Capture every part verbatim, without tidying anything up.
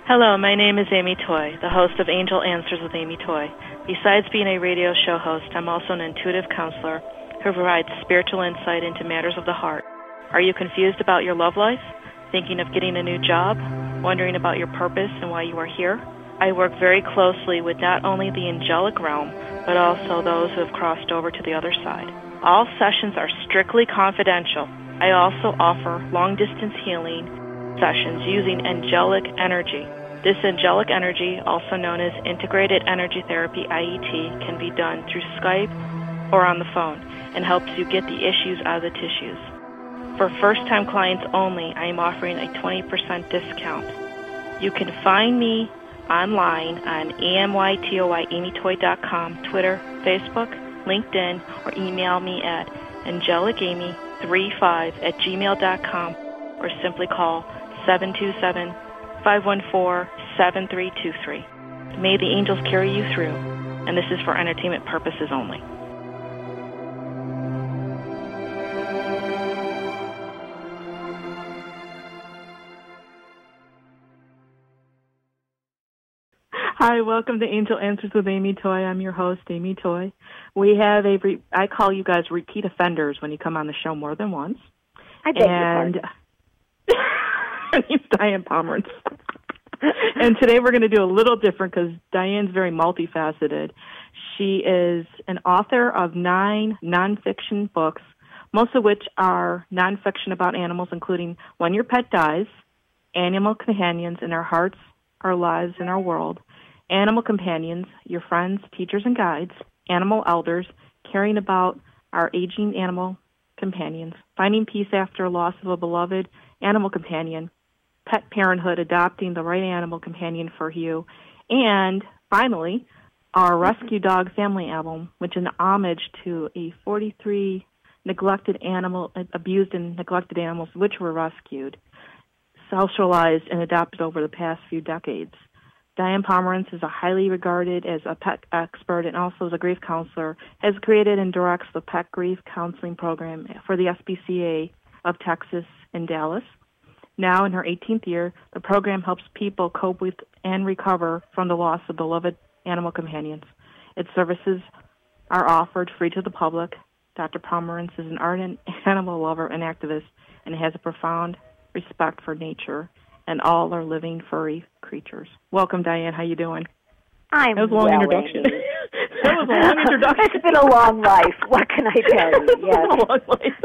Hello, my name is Amy Toy, the host of Angel Answers with Amy Toy. Besides being a radio show host, I'm also an intuitive counselor who provides spiritual insight into matters of the heart. Are you confused about your love life? Thinking of getting a new job? Wondering about your purpose and why you are here? I work very closely with not only the angelic realm, but also those who have crossed over to the other side. All sessions are strictly confidential. I also offer long-distance healing sessions using angelic energy. This angelic energy, also known as Integrated Energy Therapy, I E T, can be done through Skype or on the phone and helps you get the issues out of the tissues. For first-time clients only, I am offering a twenty percent discount. You can find me online on A M Y T O Y Amy Toy dot com, Twitter, Facebook, LinkedIn, or email me at angelic amy thirty-five at gmail dot com or simply call seven two seven, five one four, seven three two three. May the angels carry you through, and this is for entertainment purposes only. Hi, welcome to Angel Answers with Amy Toy. I'm your host, Amy Toy. We have a, re- I call you guys repeat offenders when you come on the show more than once. I beg and your pardon. My name's Diane Pomerantz. And today we're going to do a little different because Diane's very multifaceted. She is an author of nine nonfiction books, most of which are nonfiction about animals, including When Your Pet Dies, Animal Companions in Our Hearts, Our Lives, and Our World, Animal Companions, Your Friends, Teachers, and Guides, Animal Elders, Caring About Our Aging Animal Companions, Finding Peace After Loss of a Beloved Animal Companion, Pet Parenthood, Adopting the Right Animal Companion for You, and finally, our Rescue Dog Family album, which is an homage to a forty-three neglected animal, abused and neglected animals which were rescued, socialized, and adopted over the past few decades. Diane Pomerantz is a highly regarded as a pet expert and also as a grief counselor, has created and directs the Pet Grief Counseling Program for the S P C A of Texas in Dallas. Now in her eighteenth year, the program helps people cope with and recover from the loss of beloved animal companions. Its services are offered free to the public. Doctor Pomerantz is an ardent animal lover and activist and has a profound respect for nature and all our living furry creatures. Welcome, Diane. How you doing? I'm That was a long well, introduction. Amy. That was a long introduction. It's been a long life. What can I tell you? Yes. It's been a long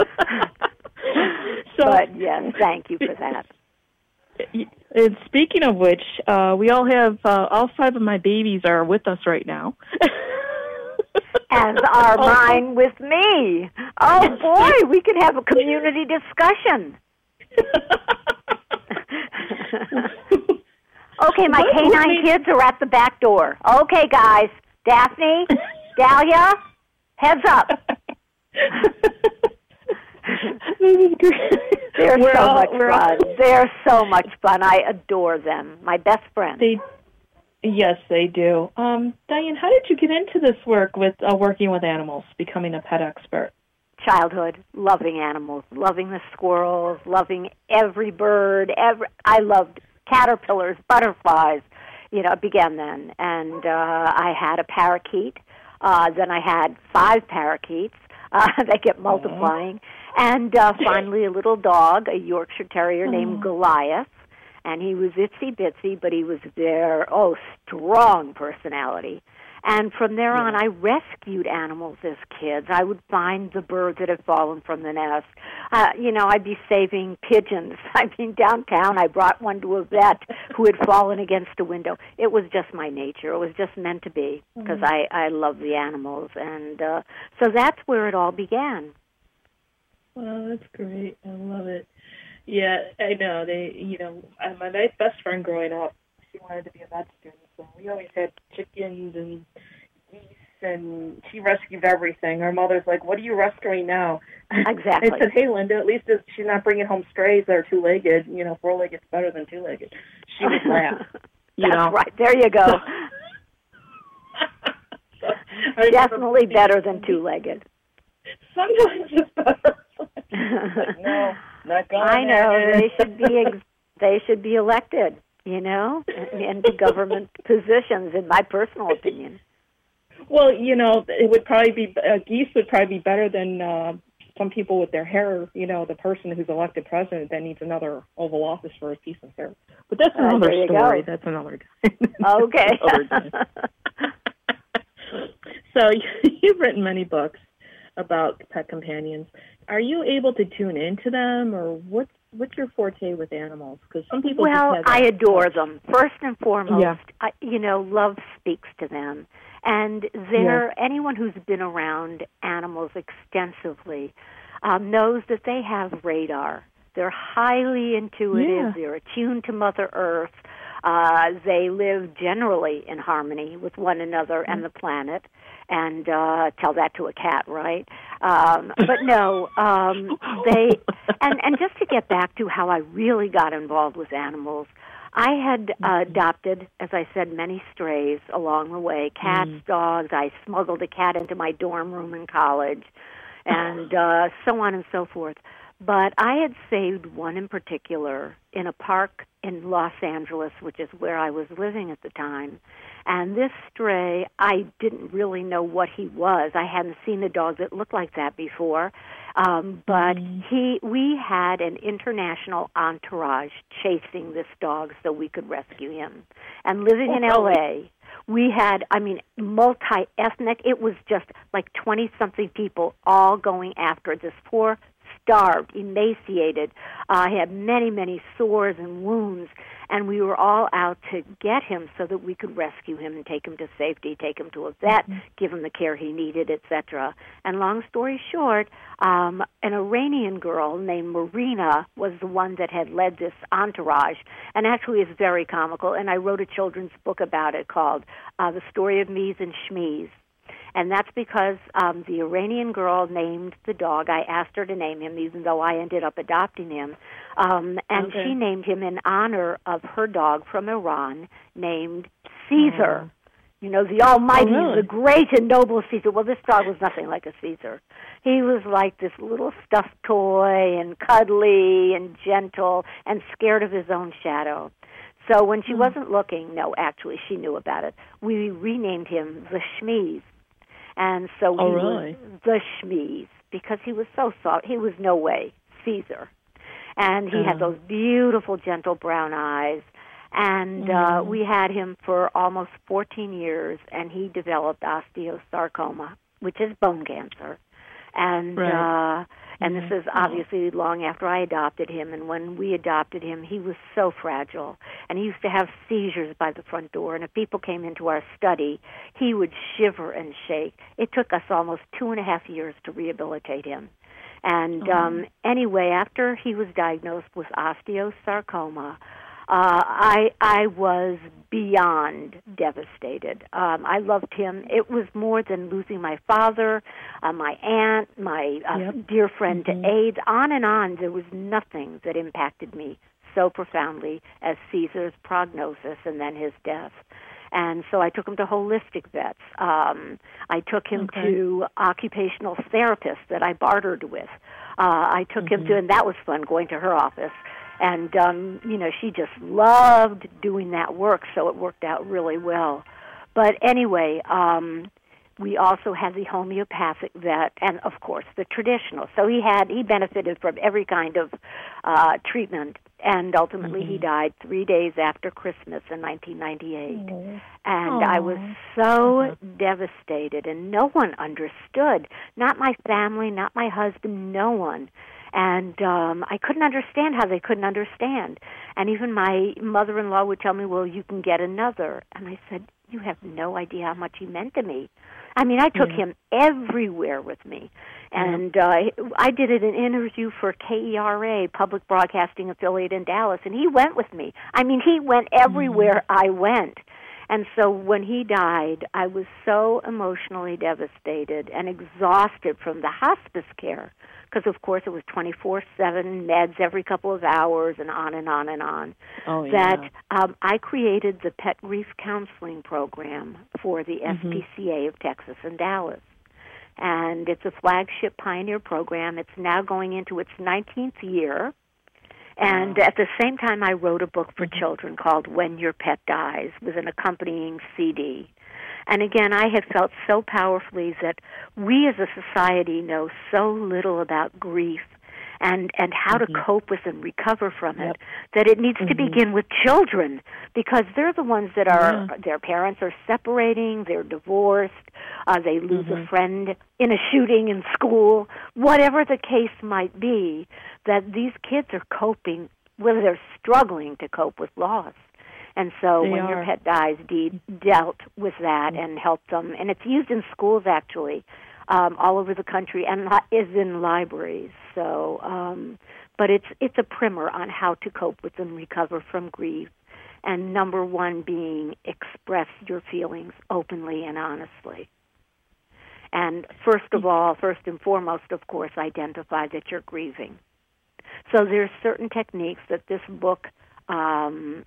life. So, but yes, thank you for that. And speaking of which, uh, we all have, uh, all five of my babies are with us right now. As are mine with me. Oh, boy, we could have a community discussion. Okay, my What? canine kids are at the back door. Okay, guys. Daphne, Dahlia, heads up. They're We're so all, much we're fun. all, They're so much fun. I adore them. My best friends. they, yes, they do. Um, Diane, how did you get into this work with uh, working with animals, becoming a pet expert? Childhood, loving animals, loving the squirrels, loving every bird. Every I loved caterpillars, butterflies. You know, it began then. And uh, I had a parakeet. Uh, then I had five parakeets. Uh, they kept multiplying. And uh, finally a little dog, a Yorkshire Terrier named Goliath. And he was itsy-bitsy, but he was their, oh, strong personality. And from there on, I rescued animals as kids. I would find the bird that had fallen from the nest. Uh, you know, I'd be saving pigeons. I mean, downtown, I brought one to a vet who had fallen against a window. It was just my nature. It was just meant to be because mm-hmm. I, I love the animals. And uh, so that's where it all began. Well, that's great. I love it. Yeah, I know. They, you know, my best friend growing up, she wanted to be a med student, so we always had chickens and geese, and she rescued everything. Our mother's like, "What are you rescuing now?" Exactly. I said, "Hey, Linda, at least she's not bringing home strays that are two-legged. You know, four-legged's better than two-legged." She would laugh. You That's know? right. There you go. Definitely better than two-legged. Sometimes it's better. Like, no, not going I know there. they should be ex- they should be elected. you know, into government positions, in my personal opinion. Well, you know, it would probably be, uh, geese would probably be better than uh, some people with their hair, you know, the person who's elected president that needs another Oval Office for a piece of hair. But that's Uh, another there you story. go. That's another guy. Okay. Another guy. So you've written many books about pet companions. Are you able to tune into them, or what's what's your forte with animals? Because some people Well, just have I that adore touch. them. First and foremost, Yeah. I, you know, love speaks to them. And they're, anyone who's been around animals extensively um, knows that they have radar. They're highly intuitive. Yeah. They're attuned to Mother Earth. Uh, they live generally in harmony with one another and the planet. And uh, tell that to a cat, right? Um, but no, um, they, and, and just to get back to how I really got involved with animals, I had uh, adopted, as I said, many strays along the way, cats, Mm. dogs. I smuggled a cat into my dorm room in college, and uh, so on and so forth. But I had saved one in particular in a park in Los Angeles, which is where I was living at the time. And this stray, I didn't really know what he was. I hadn't seen a dog that looked like that before. Um, but Mm. he, we had an international entourage chasing this dog so we could rescue him. And living in L A, we had, I mean, multi-ethnic. It was just like twenty-something people all going after this poor, starved, emaciated. Uh, he had many, many sores and wounds, and we were all out to get him so that we could rescue him and take him to safety, take him to a vet, mm-hmm. give him the care he needed, et cetera. And long story short, um, an Iranian girl named Marina was the one that had led this entourage, and actually is very comical, and I wrote a children's book about it called uh, The Story of Mies and Schmies. And that's because um, the Iranian girl named the dog. I asked her to name him, even though I ended up adopting him. Um, and Okay. she named him in honor of her dog from Iran named Caesar. Oh. You know, the almighty, Oh, really? the great and noble Caesar. Well, this dog was nothing like a Caesar. He was like this little stuffed toy and cuddly and gentle and scared of his own shadow. So when she Mm. wasn't looking, no, actually, she knew about it, we renamed him the Schmies. And so Oh, he really? was the Schmies because he was so soft. He was no way Caesar. And he Uh-huh. had those beautiful, gentle brown eyes. And uh, Mm. we had him for almost fourteen years, and he developed osteosarcoma, which is bone cancer. And Right. uh, and Mhm. this is obviously long after I adopted him. And when we adopted him, he was so fragile. And he used to have seizures by the front door. And if people came into our study, he would shiver and shake. It took us almost two and a half years to rehabilitate him. And Oh. um, anyway, after he was diagnosed with osteosarcoma, Uh, I I was beyond devastated. Um, I loved him. It was more than losing my father, uh, my aunt, my uh, Yep. dear friend Mhm. to AIDS, on and on. There was nothing that impacted me so profoundly as Caesar's prognosis and then his death. And so I took him to holistic vets. Um, I took him Okay. to occupational therapists that I bartered with. Uh, I took him to, Mhm. and that was fun, going to her office. And, um, you know, she just loved doing that work, so it worked out really well. But anyway, um, we also had the homeopathic vet and, of course, the traditional. So he had, he benefited from every kind of uh, treatment. And ultimately he Mhm. died three days after Christmas in nineteen ninety-eight. Oh. And I was Aw. so Uh-huh. devastated, and no one understood. Not my family, not my husband, no one. And um, I couldn't understand how they couldn't understand. And even my mother-in-law would tell me, well, you can get another. And I said, you have no idea how much he meant to me. I mean, I took Yeah. him everywhere with me. And uh, I did an interview for K E R A, Public Broadcasting Affiliate in Dallas, and he went with me. I mean, he went everywhere I went. And so when he died, I was so emotionally devastated and exhausted from the hospice care, because, of course, it was twenty-four seven meds every couple of hours and on and on and on, Oh, yeah. that um, I created the Pet Grief Counseling Program for the Mhm. S P C A of Texas and Dallas. And it's a flagship pioneer program. It's now going into its nineteenth year. And wow. at the same time, I wrote a book for children called When Your Pet Dies, with an accompanying C D. And again, I had felt so powerfully that we as a society know so little about grief and, and how mm-hmm. to cope with and recover from yep. it, that it needs mm-hmm. to begin with children, because they're the ones that are, yeah. their parents are separating, they're divorced, uh, they lose mm-hmm. a friend in a shooting in school, whatever the case might be, that these kids are coping, whether they're struggling to cope with loss. And so they When are. Your Pet Dies de- dealt with that and helped them. And it's used in schools, actually, um, all over the country, and li- is in libraries. So, um, but it's it's a primer on how to cope with and recover from grief. And number one being express your feelings openly and honestly. And first of all, first and foremost, of course, identify that you're grieving. So there's certain techniques that this book um,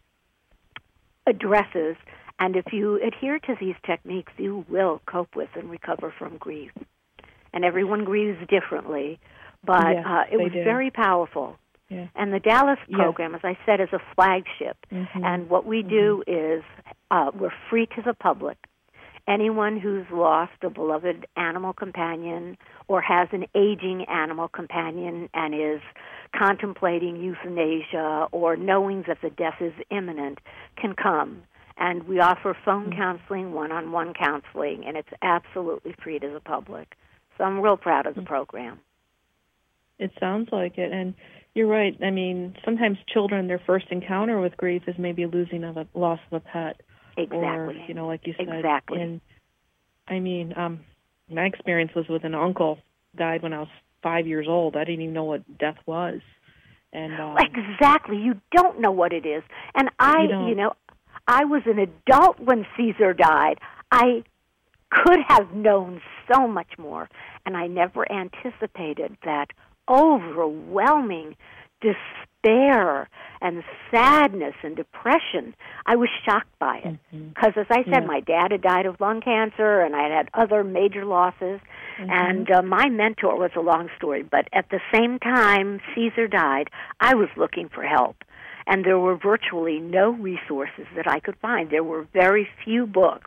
addresses, and if you adhere to these techniques, you will cope with and recover from grief. And everyone grieves differently, but yes, uh, it was do. very powerful. Yeah. And the Dallas yes. program, as I said, is a flagship. Mm-hmm. And what we mm-hmm. do is uh, we're free to the public. Anyone who's lost a beloved animal companion or has an aging animal companion and is contemplating euthanasia or knowing that the death is imminent can come. And we offer phone mm-hmm. counseling, one-on-one counseling, and it's absolutely free to the public. So I'm real proud of the program. It sounds like it. And you're right. I mean, sometimes children, their first encounter with grief is maybe losing of a loss of a pet. Exactly. Or, you know, like you said. Exactly. And, I mean, um, my experience was with an uncle, died when I was five years old. I didn't even know what death was. And um, exactly. You don't know what it is. And I, you, you know, I was an adult when Caesar died. I could have known so much more, and I never anticipated that overwhelming despair and sadness and depression. I was shocked by it because, mm-hmm. as I said, yeah. my dad had died of lung cancer, and I had had other major losses, mm-hmm. and uh, my mentor was a long story, but at the same time Caesar died, I was looking for help, and there were virtually no resources that I could find. There were very few books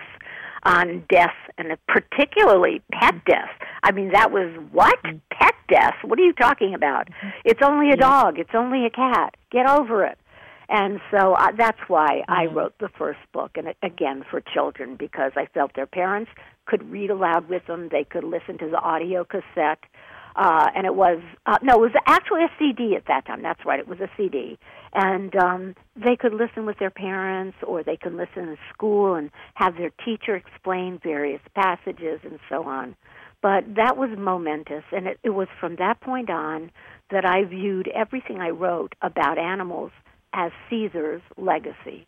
on death, and particularly pet death. I mean, that was, what? Mm-hmm. Pet death? What are you talking about? Mm-hmm. It's only a yeah. dog. It's only a cat. Get over it. And so uh, that's why mm-hmm. I wrote the first book, and it, again, for children, because I felt their parents could read aloud with them. They could listen to the audio cassette. Uh, and it was, uh, no, it was actually a C D at that time. That's right, it was a C D. And um, they could listen with their parents, or they could listen in school and have their teacher explain various passages and so on. But that was momentous, and it, it was from that point on that I viewed everything I wrote about animals as Caesar's legacy.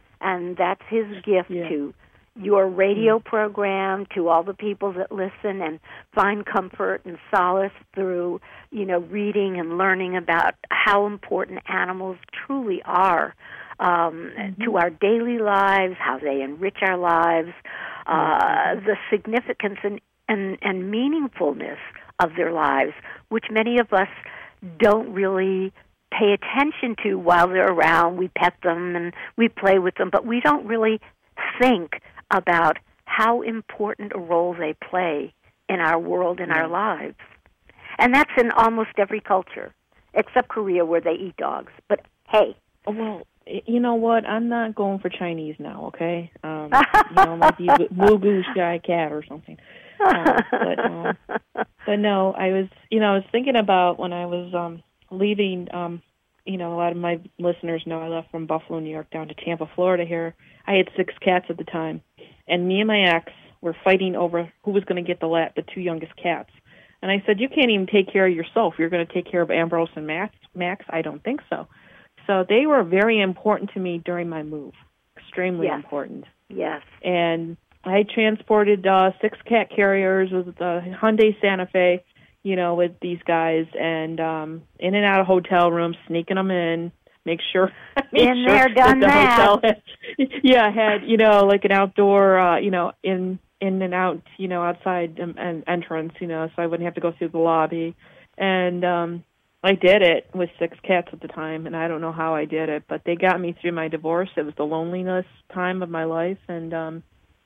And that's his gift yeah. to your radio program, to all the people that listen and find comfort and solace through, you know, reading and learning about how important animals truly are um, mm-hmm. to our daily lives, how they enrich our lives, uh, mm-hmm. the significance and, and, and meaningfulness of their lives, which many of us don't really pay attention to while they're around. We pet them and we play with them, but we don't really think about how important a role they play in our world and mm. our lives. And that's in almost every culture, except Korea, where they eat dogs. But hey. Well, you know what? I'm not going for Chinese now, okay? Um, you know, like you Mugu Shy Cat or something. Um, but, um, but no, I was, you know, I was thinking about when I was um, leaving, um, you know, a lot of my listeners know I left from Buffalo, New York, down to Tampa, Florida here. I had six cats at the time. And me and my ex were fighting over who was going to get the la- the two youngest cats. And I said, you can't even take care of yourself. You're going to take care of Ambrose and Max? Max? I don't think so. So they were very important to me during my move, extremely yes. important. Yes. And I transported uh, six cat carriers with the Hyundai Santa Fe, you know, with these guys, and um, in and out of hotel rooms, sneaking them in. Make sure, make in sure there, done that the that. hotel had, yeah, had, you know, like an outdoor, uh, you know, in in and out, you know, outside um, an entrance, you know, so I wouldn't have to go through the lobby. And um, I did it with six cats at the time, and I don't know how I did it, but they got me through my divorce. It was the loneliness time of my life, and um,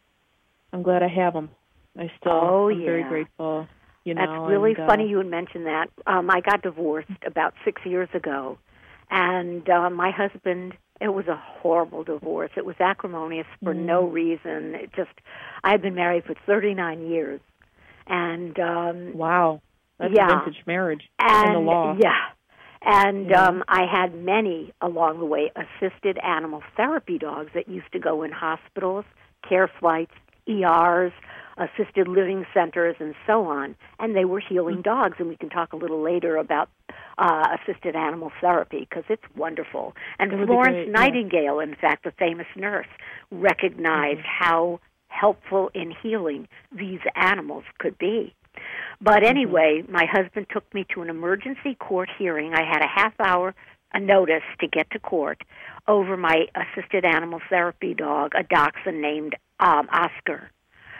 I'm glad I have them. I still, oh, I'm yeah. very grateful. You know, That's really and, funny uh, you would mention that. Um, I got divorced about six years ago, and uh, my husband, it was a horrible divorce. It was acrimonious for mm. no reason. It just, I had been married for thirty-nine years, and um, wow. That's yeah. a vintage marriage and, in the law. Yeah. And yeah. um, I had many along the way assisted animal therapy dogs that used to go in hospitals, care flights, E Rs, assisted living centers, and so on. And they were healing mm-hmm. dogs. And we can talk a little later about uh, assisted animal therapy because it's wonderful. And Florence great, Nightingale, yeah. in fact, the famous nurse, recognized mm-hmm. how helpful in healing these animals could be. But anyway, mm-hmm. my husband took me to an emergency court hearing. I had a half hour a notice to get to court over my assisted animal therapy dog, a dachshund named um, Oscar.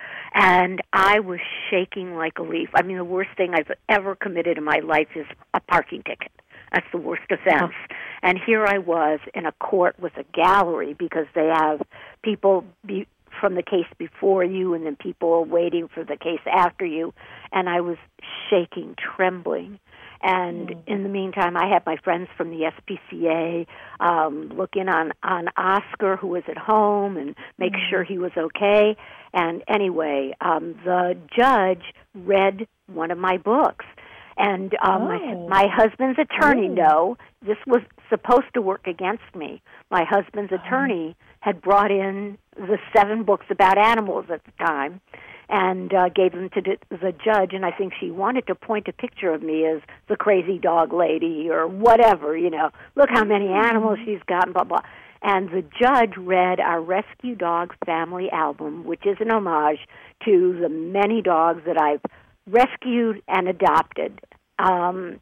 And I was shaking like a leaf. I mean, the worst thing I've ever committed in my life is a parking ticket. That's the worst offense. Oh. And here I was in a court with a gallery because they have people be, from the case before you and then people waiting for the case after you. And I was shaking, trembling. And mm-hmm. in the meantime, I had my friends from the S P C A um, look in on, on Oscar, who was at home, and make mm-hmm. sure he was okay. And anyway, um, the judge read one of my books. And um, oh. my, my husband's attorney, oh. no, this was supposed to work against me. My husband's attorney oh. had brought in the seven books about animals at the time and uh, gave them to the judge, and I think she wanted to point a picture of me as the crazy dog lady or whatever, you know. Look how many animals she's got, blah, blah. And the judge read our Rescue Dog Family Album, which is an homage to the many dogs that I've rescued and adopted. Um,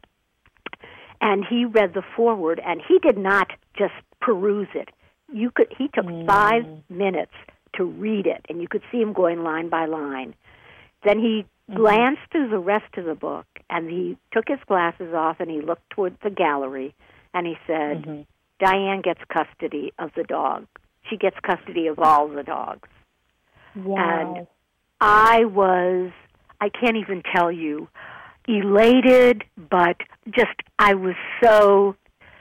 and he read the foreword, and he did not just peruse it. You could. He took mm. five minutes to read it, and you could see him going line by line. Then he mm-hmm. glanced through the rest of the book, and he took his glasses off, and he looked toward the gallery, and he said, mm-hmm. Diane gets custody of the dog. She gets custody of all the dogs. Wow. And I was, I can't even tell you, elated, but just, I was so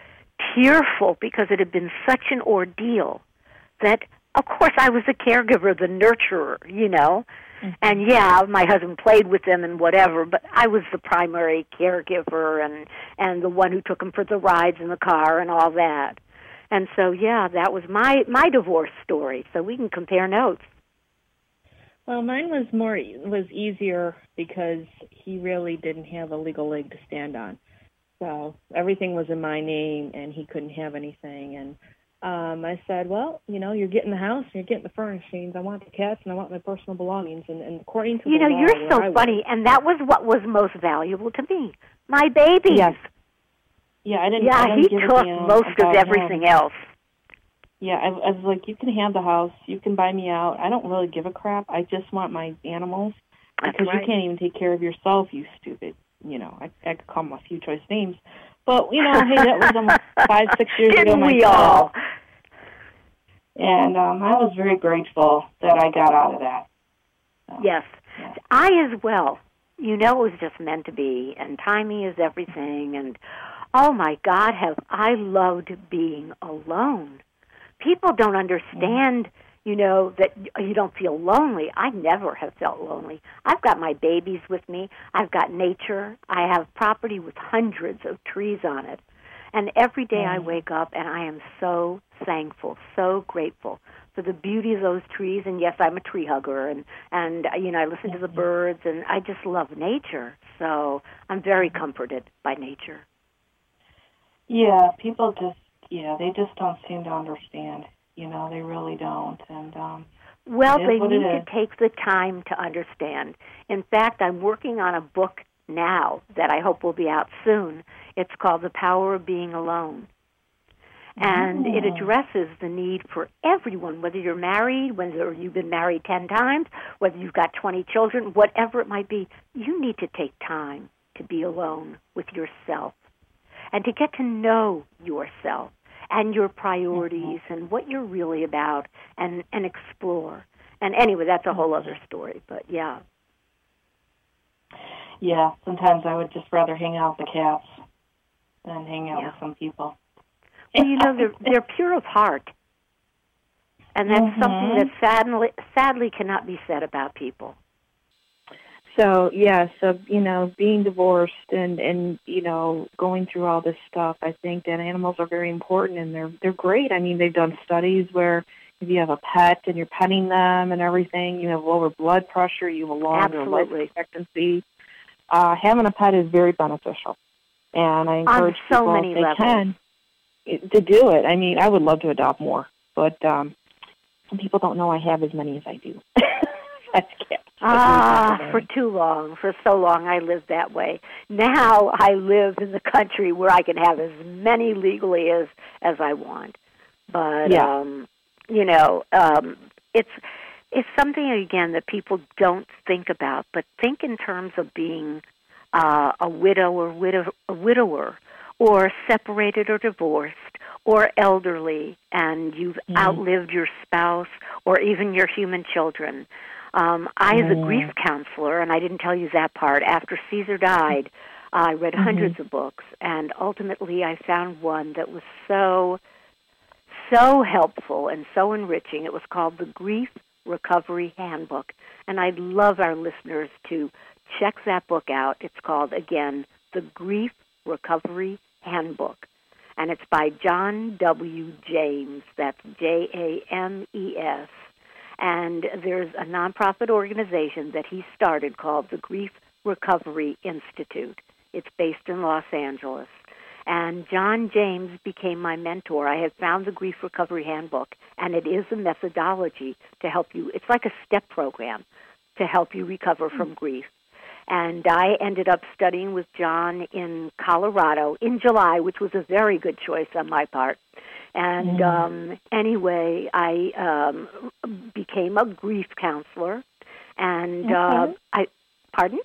tearful because it had been such an ordeal that, of course, I was the caregiver, the nurturer, you know. Mm-hmm. And, yeah, my husband played with them and whatever, but I was the primary caregiver and, and the one who took them for the rides in the car and all that. And so, yeah, that was my, my divorce story, so we can compare notes. Well, mine was more was easier because he really didn't have a legal leg to stand on. So everything was in my name, and he couldn't have anything. And um, I said, well, you know, you're getting the house, and you're getting the furnishings. I want the cats, and I want my personal belongings. And, and according to you the know, law, you're so I funny, was, and that was what was most valuable to me. My babies. Yes. Yeah, I didn't. Yeah, I didn't he give took a damn most of about everything him. else. Yeah, I, I was like, you can have the house, you can buy me out. I don't really give a crap. I just want my animals That's because right. you can't even take care of yourself, you stupid. You know, I, I could call them a few choice names, but you know, hey, that was almost five, six years Didn't ago we myself. all? And um, I was very grateful that I got out of that. So, yes, yeah. I as well. You know, it was just meant to be, and timing is everything. And oh my God, have I loved being alone. People don't understand, mm. you know, that you don't feel lonely. I never have felt lonely. I've got my babies with me. I've got nature. I have property with hundreds of trees on it. And every day mm. I wake up and I am so thankful, so grateful for the beauty of those trees. And yes, I'm a tree hugger, and, and you know, I listen to the birds, and I just love nature. So I'm very comforted by nature. Yeah, people just, yeah, they just don't seem to understand. You know, they really don't. And um, well, they need to take the time to understand. In fact, I'm working on a book now that I hope will be out soon. It's called The Power of Being Alone. And oh. it addresses the need for everyone, whether you're married, whether you've been married ten times, whether you've got twenty children, whatever it might be, you need to take time to be alone with yourself. and to get to know yourself and your priorities Mm-hmm. and what you're really about, and, and explore. And anyway, that's a whole other story, but yeah. Yeah, sometimes I would just rather hang out with the cats than hang out Yeah. with some people. Well, you know, they're, they're pure of heart. And that's Mm-hmm. something that sadly, sadly cannot be said about people. So, yeah, so, you know, being divorced and, and, you know, going through all this stuff, I think that animals are very important, and they're they're great. I mean, they've done studies where if you have a pet and you're petting them and everything, you have lower blood pressure, you have a longer Absolutely. life expectancy. Uh, having a pet is very beneficial, and I encourage On so people, many if they levels. can, it- to do it. I mean, I would love to adopt more, but um, some people don't know I have as many as I do. That's cats. Ah, for too long, for so long I lived that way. Now I live in the country where I can have as many legally as, as I want. But, Yeah. um, you know, um, it's it's something, again, that people don't think about, but think in terms of being uh, a widow or widow, a widower, or separated or divorced, or elderly, and you've Mm-hmm. outlived your spouse or even your human children. Um, I, as a Mm. grief counselor, and I didn't tell you that part, after Caesar died, I read Mm-hmm. hundreds of books, and ultimately I found one that was so, so helpful and so enriching. It was called the Grief Recovery Handbook, and I'd love our listeners to check that book out. It's called, again, the Grief Recovery Handbook, and it's by John W. James. That's J A M E S. And there's a nonprofit organization that he started called the Grief Recovery Institute. It's based in Los Angeles. And John James became my mentor. I have found the Grief Recovery Handbook, and it is a methodology to help you. It's like a step program to help you recover from grief. And I ended up studying with John in Colorado in July, which was a very good choice on my part. And Mm. um, anyway, I um, became a grief counselor. And Okay. uh, I, pardon?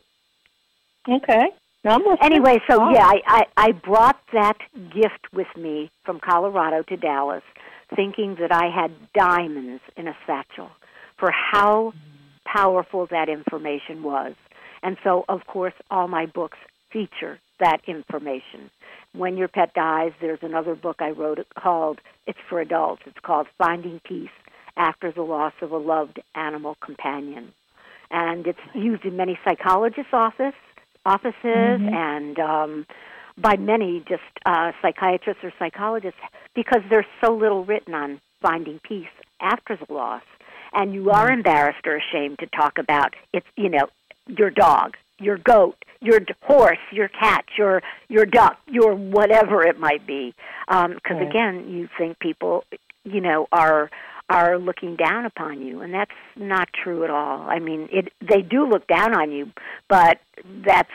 Okay. No, I'm listening. Anyway, so Oh. yeah, I, I, I brought that gift with me from Colorado to Dallas, thinking that I had diamonds in a satchel for how powerful that information was. And so, of course, all my books feature that information. When Your Pet Dies, there's another book I wrote called, it's for adults, it's called Finding Peace After the Loss of a Loved Animal Companion. And it's used in many psychologists' office, offices Mm-hmm. and um, by many just uh, psychiatrists or psychologists, because there's so little written on finding peace after the loss. And you are embarrassed or ashamed to talk about, it's, you know, your dog, your goat, your d- horse, your cat, your your duck, your whatever it might be. Because, um, Right. again, you think people, you know, are are looking down upon you, and that's not true at all. I mean, it they do look down on you, but that's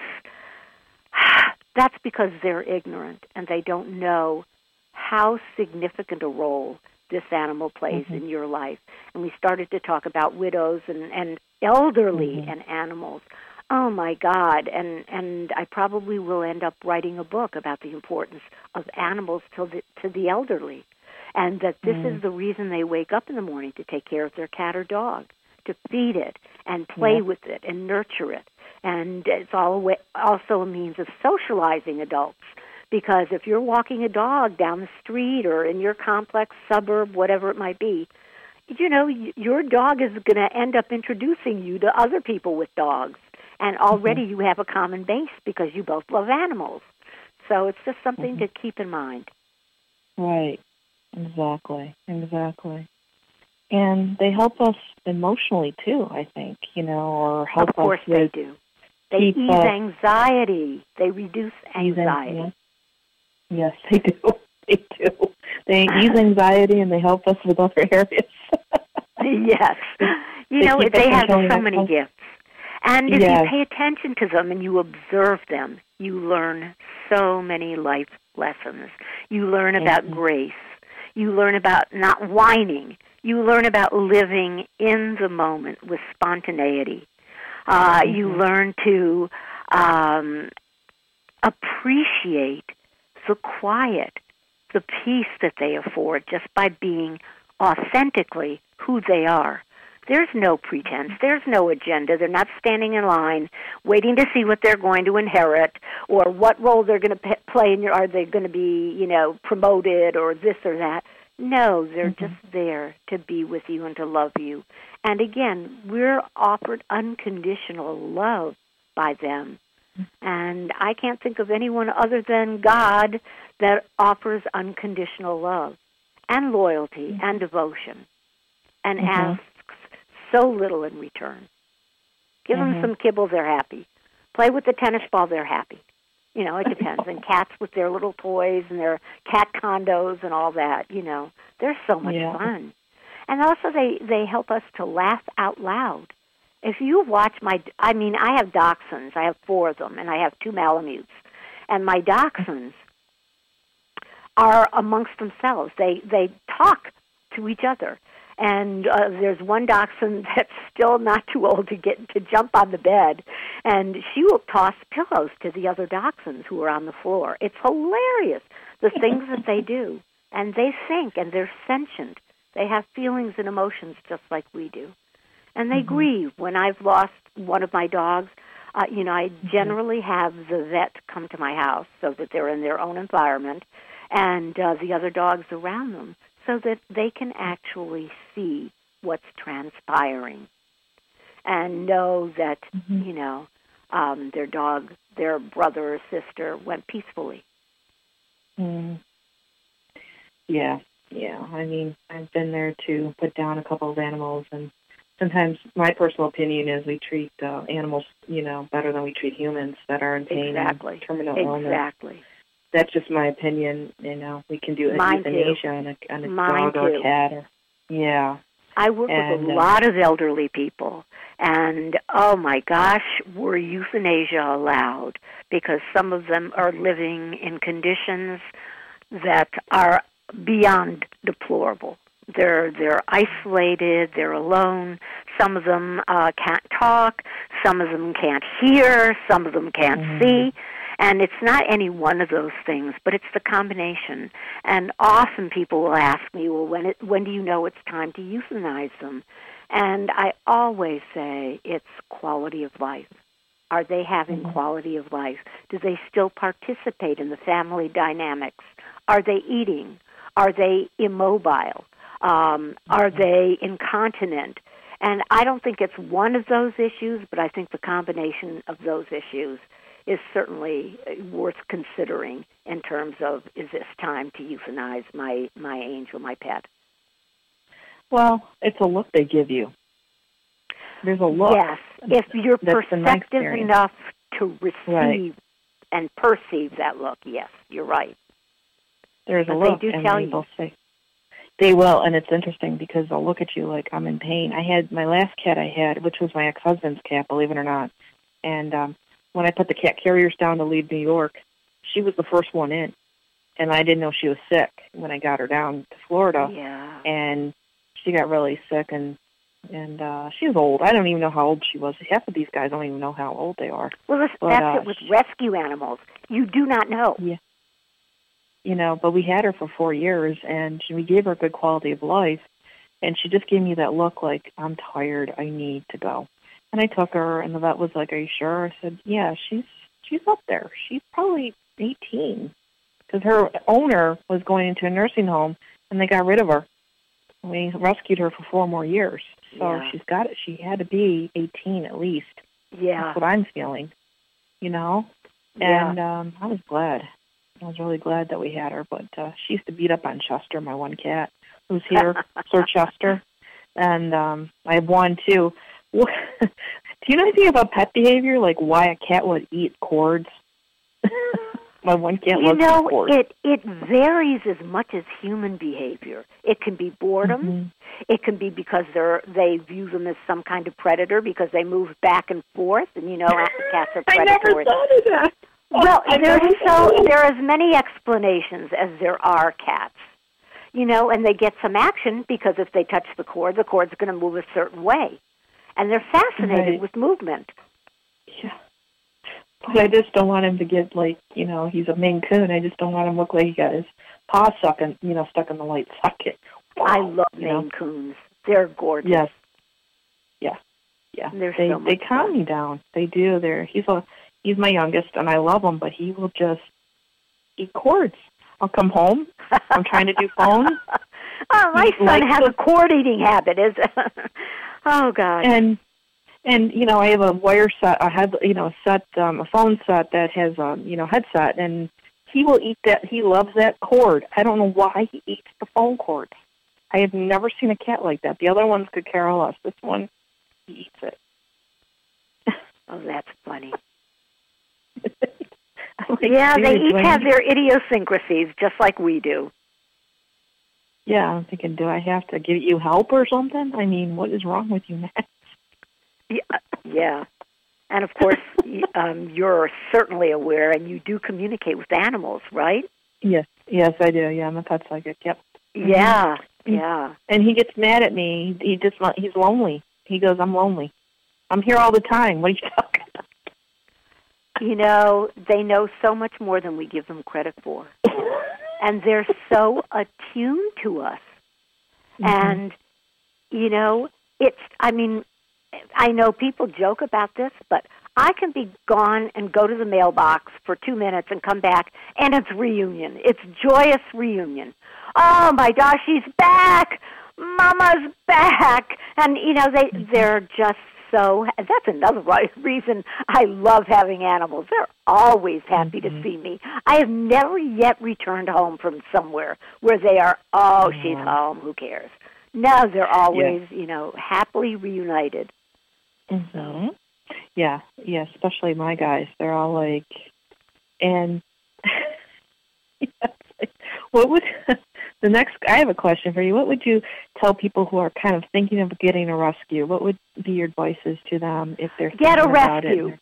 that's because they're ignorant, and they don't know how significant a role this animal plays Mm-hmm. in your life. And we started to talk about widows and, and elderly Mm-hmm. and animals. Oh, my God. And and I probably will end up writing a book about the importance of animals to the, to the elderly, and that this Mm. is the reason they wake up in the morning, to take care of their cat or dog, to feed it and play Yeah. with it and nurture it. And it's all a way, also a means of socializing adults. Because if you're walking a dog down the street or in your complex suburb, whatever it might be, you know, y- your dog is going to end up introducing you to other people with dogs. And already you have a common base because you both love animals. So it's just something Mhm. to keep in mind. Right. Exactly. Exactly. And they help us emotionally too, I think, you know, or help Of course us they with do. They keep ease us- anxiety. They reduce ease an- anxiety. Yes. Yes, they do. They do. They ease anxiety and they help us with other areas. Yes. You They know, keep us they have controlling so our many thoughts. gifts. And if Yes. you pay attention to them and you observe them, you learn so many life lessons. You learn about Mhm. grace. You learn about not whining. You learn about living in the moment with spontaneity. Uh, You Mhm. learn to um, appreciate the quiet, the peace that they afford just by being authentically who they are. There's no pretense. There's no agenda. They're not standing in line waiting to see what they're going to inherit or what role they're going to p- play in your, are they going to be, you know, promoted or this or that. No, they're mm-hmm. just there to be with you and to love you. And again, we're offered unconditional love by them. And I can't think of anyone other than God that offers unconditional love and loyalty mm-hmm. and devotion and mm-hmm. asks so little in return. Give mm-hmm. them some kibble, they're happy. Play with the tennis ball, they're happy. You know, it depends. And cats with their little toys and their cat condos and all that, you know, they're so much yeah. fun. And also they, they help us to laugh out loud. If you watch my, I mean, I have dachshunds. I have four of them, and I have two Malamutes. And my dachshunds are amongst themselves. They they talk to each other. And uh, there's one dachshund that's still not too old to get to jump on the bed, and she will toss pillows to the other dachshunds who are on the floor. It's hilarious, the things that they do. And they think, and they're sentient. They have feelings and emotions just like we do. And they mm-hmm. grieve. When I've lost one of my dogs, uh, you know, I generally have the vet come to my house so that they're in their own environment and uh, the other dogs around them so that they can actually see what's transpiring and know that, mm-hmm. you know, um, their dog, their brother or sister went peacefully. Mm. Yeah, yeah. I mean, I've been there to put down a couple of animals, and sometimes my personal opinion is we treat uh, animals, you know, better than we treat humans that are in pain exactly. and terminal exactly. illness. Exactly. That's just my opinion. You know, we can do Mine euthanasia too. on a, on a Mine dog or too. a cat. Or, yeah. I work and, with a uh, lot of elderly people, and oh my gosh, were euthanasia allowed? Because some of them are living in conditions that are beyond deplorable. They're they're isolated. They're alone. Some of them uh, can't talk. Some of them can't hear. Some of them can't mm-hmm. see. And it's not any one of those things, but it's the combination. And often people will ask me, well, when it, when do you know it's time to euthanize them? And I always say it's quality of life. Are they having mm-hmm. quality of life? Do they still participate in the family dynamics? Are they eating? Are they immobile? Um, are they incontinent? And I don't think it's one of those issues, but I think the combination of those issues is certainly worth considering in terms of, is this time to euthanize my, my angel, my pet? Well, it's a look they give you. There's a look. Yes, if you're perceptive enough to receive right. and perceive that look, yes, you're right. There's but a look, they do and tell they you. will say, they will, and it's interesting because they'll look at you like I'm in pain. I had my last cat I had, which was my ex-husband's cat, believe it or not, and um, when I put the cat carriers down to leave New York, she was the first one in, and I didn't know she was sick when I got her down to Florida. Yeah. And she got really sick, and and uh, she was old. I don't even know how old she was. Half of these guys don't even know how old they are. Well, that's, but, that's uh, it with rescue animals. You do not know. Yeah. You know, but we had her for four years, and she, we gave her a good quality of life, and she just gave me that look like, I'm tired, I need to go. And I took her, and the vet was like, are you sure? I said, yeah, she's she's up there. She's probably eighteen. Because her owner was going into a nursing home, and they got rid of her. We rescued her for four more years. So yeah. she's got it. She had to be eighteen at least. Yeah. That's what I'm feeling, you know? Yeah. And um, I was glad. I was really glad that we had her. But uh, she used to beat up on Chester, my one cat, who's here, Sir Chester. And um, I have one, too. Do you know anything about pet behavior, like why a cat would eat cords? My one cat you loves know, cords. it it varies as much as human behavior. It can be boredom. Mm-hmm. It can be because they're they view them as some kind of predator because they move back and forth, and you know, cats are predatory. I never thought of that. Well, I there's never so there are as many explanations as there are cats. You know, and they get some action because if they touch the cord, the cord's going to move a certain way. And they're fascinated right. with movement. Yeah. But I just don't want him to get like, you know, he's a Maine Coon. I just don't want him to look like he got his paw stuck in, you know, stuck in the light socket. I love you Maine know? Coons. They're gorgeous. Yes. Yeah. Yeah. They're they so much they calm fun. me down. They do. They're he's a he's my youngest, and I love him, but he will just eat cords. I'll come home. I'm trying to do phone. Oh, my He son likes has to- a cord eating habit. Is oh God. And and you know, I have a wire set. I had you know a set, um, a phone set that has a you know headset, and he will eat that. He loves that cord. I don't know why he eats the phone cord. I have never seen a cat like that. The other ones could care less. This one, he eats it. Oh, that's funny. I'm like, Yeah, they "Dude, do each I have need-" their idiosyncrasies, just like we do. Yeah, I'm thinking, do I have to give you help or something? I mean, what is wrong with you, Matt? Yeah, yeah. And of course, y- um, you're certainly aware, and you do communicate with animals, right? Yes, yes, I do. Yeah, I'm a pet psychic. Yep. Yeah, Mhm. yeah. And he gets mad at me. He just he's lonely. He goes, "I'm lonely. I'm here all the time. What are you talking about?" You know, they know so much more than we give them credit for. And they're so attuned to us. Mm-hmm. And, you know, it's, I mean, I know people joke about this, but I can be gone and go to the mailbox for two minutes and come back, and it's reunion. It's joyous reunion. Oh, my gosh, she's back. Mama's back. And, you know, they, they're just so, that's another right reason I love having animals. They're always happy Mm-hmm. to see me. I have never yet returned home from somewhere where they are, oh, she's home, who cares? No, they're always, you know, happily reunited. Mm-hmm. Yeah, yeah, especially my guys. They're all like, and what would the next? I have a question for you. What would you tell people who are kind of thinking of getting a rescue? What would be your advices to them if they're Get a thinking about rescue. it?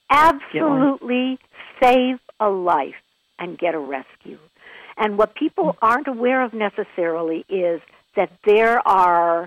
Absolutely save a life and get a rescue. And what people aren't aware of necessarily is that there are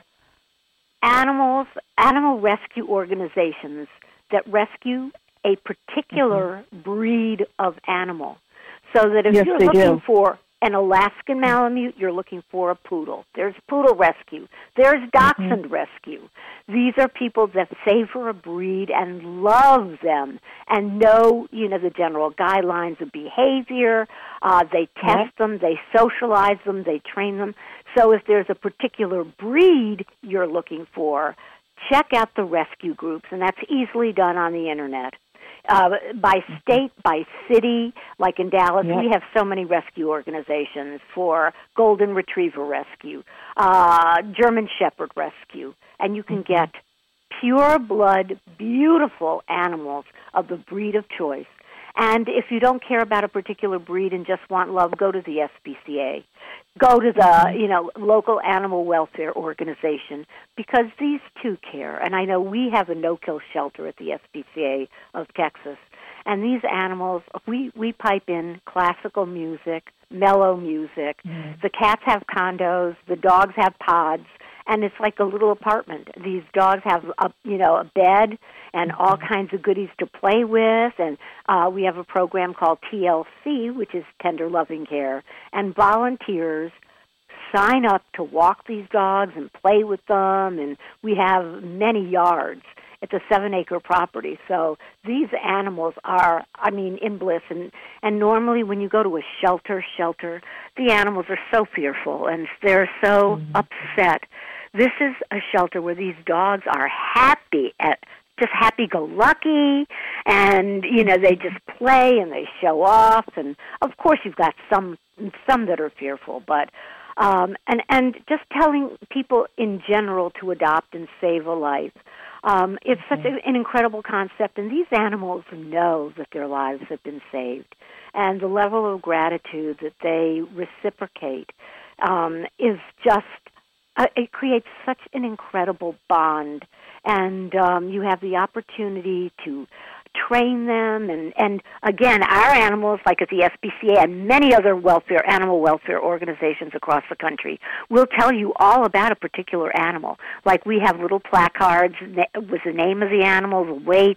animals, animal rescue organizations that rescue a particular mm-hmm. breed of animal. So that if yes, you're they looking do. for an Alaskan Malamute, you're looking for a poodle. There's poodle rescue. There's dachshund mm-hmm. rescue. These are people that savor a breed and love them and know, you know, the general guidelines of behavior. Uh, they test yeah. them. They socialize them. They train them. So if there's a particular breed you're looking for, check out the rescue groups, and that's easily done on the Internet. Uh, by state, by city, like in Dallas, yep. we have so many rescue organizations for Golden Retriever Rescue, uh, German Shepherd Rescue, and you can get pure blood, beautiful animals of the breed of choice. And if you don't care about a particular breed and just want love, go to the S P C A. Go to the, you know, local animal welfare organization, because these too care. And I know we have a no-kill shelter at the S P C A of Texas. And these animals, we, we pipe in classical music, mellow music. Mm-hmm. The cats have condos. The dogs have pods. And it's like a little apartment. These dogs have, a, you know, a bed and all kinds of goodies to play with. And uh, we have a program called T L C, which is Tender Loving Care. And volunteers sign up to walk these dogs and play with them. And we have many yards. It's a seven-acre property. So these animals are, I mean, in bliss. And, and normally when you go to a shelter, shelter, the animals are so fearful and they're so mm-hmm. upset. This is a shelter where these dogs are happy, at just happy-go-lucky, and, you know, they just play and they show off. And, of course, you've got some some that are fearful, but um, and, and just telling people in general to adopt and save a life. Um, it's such a, an incredible concept, and these animals know that their lives have been saved. And the level of gratitude that they reciprocate um, is just, uh, it creates such an incredible bond. And um, you have the opportunity to train them. And, and again, our animals, like at the S P C A and many other welfare, animal welfare organizations across the country, will tell you all about a particular animal. Like we have little placards with the name of the animal, the weight,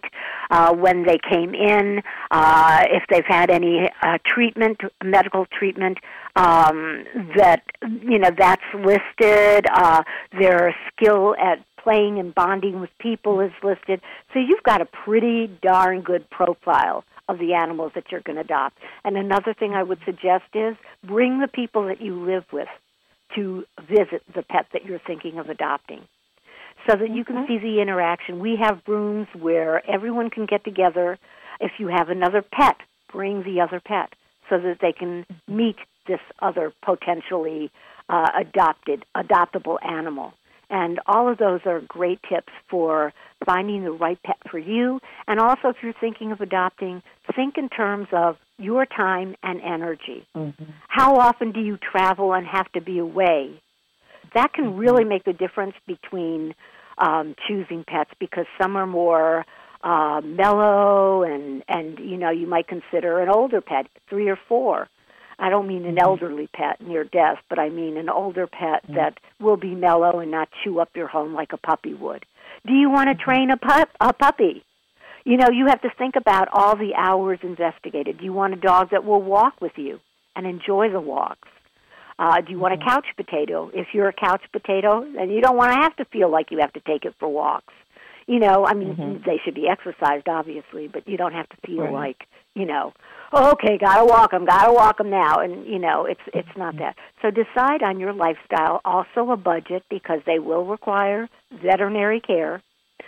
uh, when they came in, uh, if they've had any uh, treatment, medical treatment, um, that, you know, that's listed. Uh, their skill at playing and bonding with people is listed. So you've got a pretty darn good profile of the animals that you're going to adopt. And another thing I would suggest is bring the people that you live with to visit the pet that you're thinking of adopting so that you can see the interaction. We have rooms where everyone can get together. If you have another pet, bring the other pet so that they can meet this other potentially uh, adopted, adoptable animal. And all of those are great tips for finding the right pet for you. And also, if you're thinking of adopting, think in terms of your time and energy. Mm-hmm. How often do you travel and have to be away? That can really make the difference between um, choosing pets, because some are more uh, mellow and, and, you know, you might consider an older pet, three or four. I don't mean an elderly pet near death, but I mean an older pet that will be mellow and not chew up your home like a puppy would. Do you want to train a, pup, a puppy? You know, you have to think about all the hours investigated. Do you want a dog that will walk with you and enjoy the walks? Uh, do you want a couch potato? If you're a couch potato, then you don't want to have to feel like you have to take it for walks. You know, I mean, mm-hmm. they should be exercised, obviously, but you don't have to feel right. like, you know, oh, okay, gotta walk them, gotta walk them now, and you know, it's it's not that. So decide on your lifestyle, also a budget, because they will require veterinary care.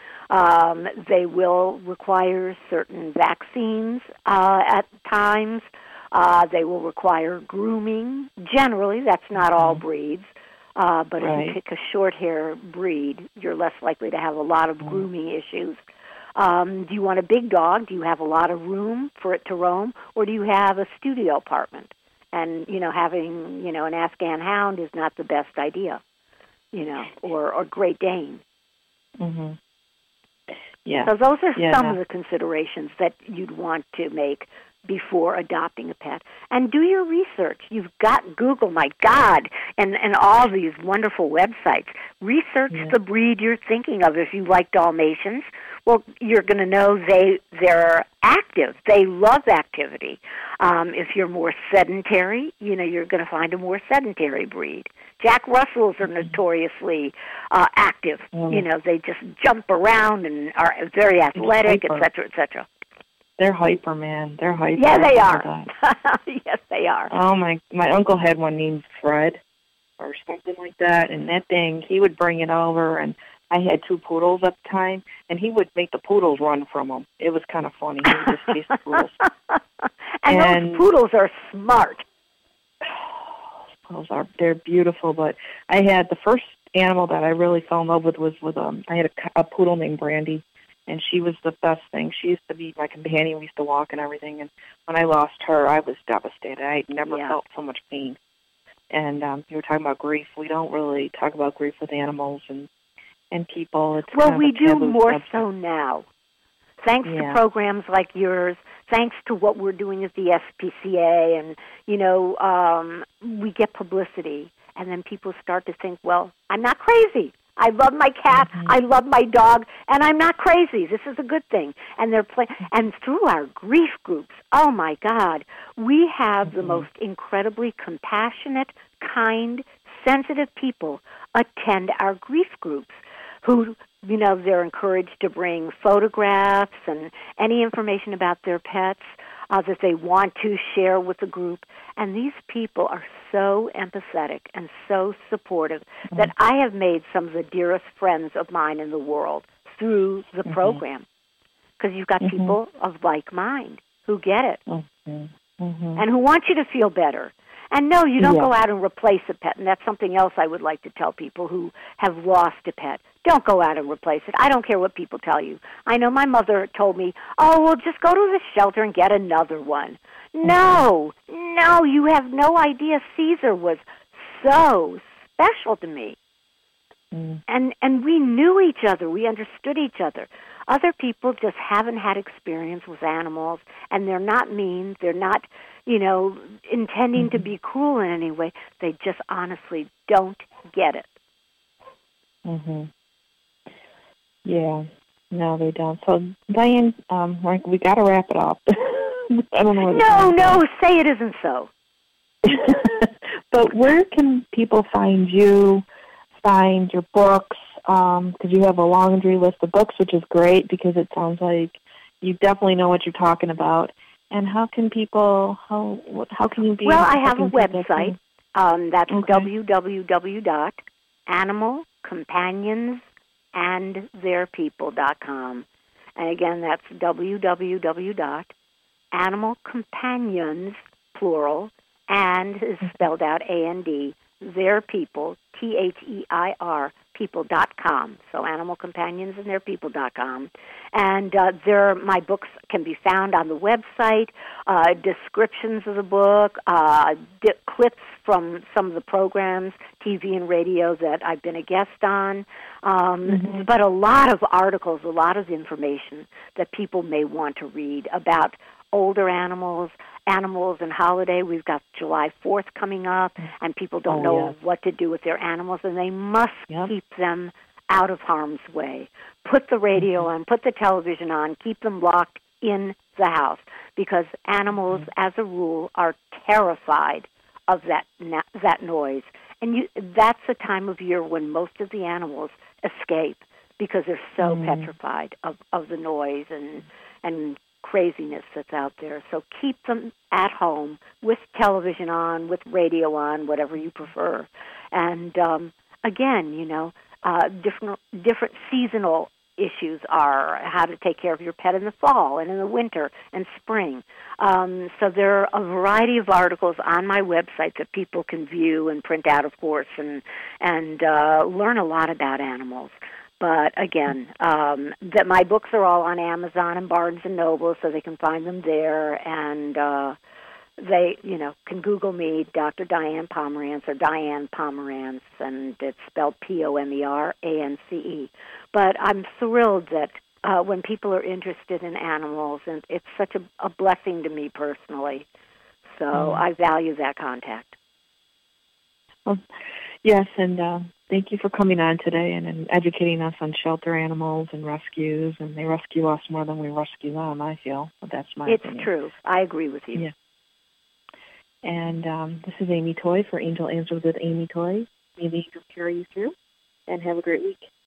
Um, they will require certain vaccines uh, at times. Uh, they will require grooming. Generally, that's not all breeds. Uh, but right. if you pick a short hair breed, you're less likely to have a lot of grooming issues. Um, do you want a big dog? Do you have a lot of room for it to roam? Or do you have a studio apartment? And, you know, having, you know, an Afghan hound is not the best idea, you know, or, or Great Dane. Mm-hmm. Yeah. So those are yeah, some no. of the considerations that you'd want to make before adopting a pet. And do your research. You've got Google, my God, and, and all these wonderful websites. Research yeah. the breed you're thinking of. If you like Dalmatians, well, you're going to know they, they're active. They love activity. Um, if you're more sedentary, you know, you're going to find a more sedentary breed. Jack Russells are notoriously uh, active. Mm. You know, they just jump around and are very athletic, et cetera, et cetera. They're hyper, man. They're hyper. Yeah, they are. Yes, they are. Oh, my my uncle had one named Fred or something like that, and that thing, he would bring it over, and I had two poodles at the time, and he would make the poodles run from him. It was kind of funny. He would just chase the poodles. and, and those poodles are smart. Poodles are, they're beautiful, but I had the first animal that I really fell in love with was with, um, I had a, a poodle named Brandy. And she was the best thing. She used to be my companion. We used to walk and everything. And when I lost her, I was devastated. I never yeah. felt so much pain. And um, you were talking about grief. We don't really talk about grief with animals and, and people. It's well, kind of we a do taboo more subject. so now. Thanks yeah. to programs like yours, thanks to what we're doing at the S P C A, and, you know, um, we get publicity. And then people start to think, well, I'm not crazy. I love my cat, mm-hmm. I love my dog, and I'm not crazy. This is a good thing. And they're play- and through our grief groups, oh my God, we have mm-hmm. the most incredibly compassionate, kind, sensitive people attend our grief groups who, you know, they're encouraged to bring photographs and any information about their pets uh, that they want to share with the group. And these people are so empathetic and so supportive mm-hmm. that I have made some of the dearest friends of mine in the world through the mm-hmm. program. Because you've got mm-hmm. people of like mind who get it mm-hmm. Mm-hmm. and who want you to feel better. And no, you don't yeah. go out and replace a pet. And that's something else I would like to tell people who have lost a pet. Don't go out and replace it. I don't care what people tell you. I know my mother told me, oh, well, just go to the shelter and get another one. Mm-hmm. No, no, you have no idea. Caesar was so special to me. Mm-hmm. And and we knew each other. We understood each other. Other people just haven't had experience with animals, and they're not mean. They're not, you know, intending mm-hmm. to be cruel in any way. They just honestly don't get it. Mhm. Yeah. No, they don't. So, Diane, um, we're- we got to wrap it up. I don't know where the No, time's no, going. say it isn't so. But where can people find you, find your books? Because you have a laundry list of books, which is great because it sounds like you definitely know what you're talking about. And how can people, how how can you be? Well, I have a helping people website. Um, that's Okay. w w w dot animal companions and their people dot com. And again, that's w w w dot animal companions, plural, and is spelled out A N D, their people, T H E I R, people dot com. So animal companions and their people dot com. And uh, there, my books can be found on the website, uh, descriptions of the book, uh, di- clips from some of the programs, T V and radio that I've been a guest on, um, Mhm. but a lot of articles, a lot of information that people may want to read about older animals, animals and holiday. We've got July fourth coming up, and people don't Oh, know yes. what to do with their animals, and they must Yep. keep them out of harm's way. Put the radio on, put the television on, keep them locked in the house, because animals, as a rule, are terrified of that na- that noise. And you, that's the time of year when most of the animals escape because they're so Mm. petrified of, of the noise and and craziness that's out there. So keep them at home with television on, with radio on, whatever you prefer. And um, again, you know, uh, different different seasonal issues are how to take care of your pet in the fall and in the winter and spring. Um, so there are a variety of articles on my website that people can view and print out, of course, and and uh, learn a lot about animals. But again, um, that my books are all on Amazon and Barnes and Noble, so they can find them there. And uh, they, you know, can Google me, Doctor Diane Pomerantz or Diane Pomerantz, and it's spelled P O M E R A N C E. But I'm thrilled that uh, when people are interested in animals, and it's such a, a blessing to me personally. So Mm. I value that contact. Well, yes, and uh, thank you for coming on today and, and educating us on shelter animals and rescues. And they rescue us more than we rescue them, I feel. But that's my It's opinion. true. I agree with you. Yeah. And um, this is Amy Toy for Angel Answers with Amy Toy. May the angels carry you through, and have a great week.